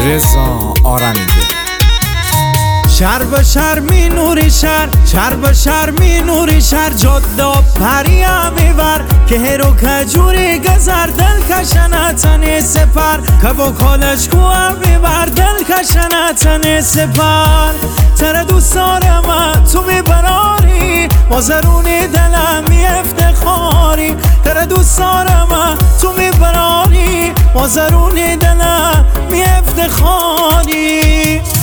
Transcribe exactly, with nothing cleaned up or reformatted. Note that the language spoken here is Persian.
رضا آرمیده. شهر به شهر می نوری شهر، شهر به شهر می نوری شهر، جدا پری میور که هرو کجوری گذر، دل کشنتنی سپر که با کالش کوه میبر، دل کشنتنی سپر. تر دوست دارم تو میبراری، با زرونی دلم می افتخاری، تر دوست دارم تو میبراری، با زرونی دلم می افتخاری.